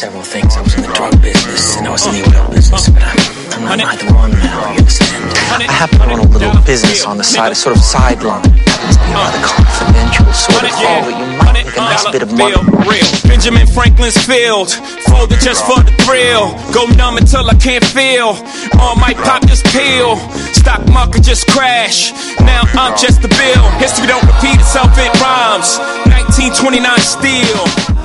several things. I was in the drug business and I was in the oil business, but I'm not either one now, you understand? I happen to run a little business on the side, a sort of sideline. It's a rather confidential sort of thing, but you might make a nice bit of money. Benjamin Franklin's field, folded just for the thrill. Go numb until I can't feel. All might pop this pill. Stock market just crash. Now I'm just a bill. History don't repeat itself, it rhymes. 1929 steel.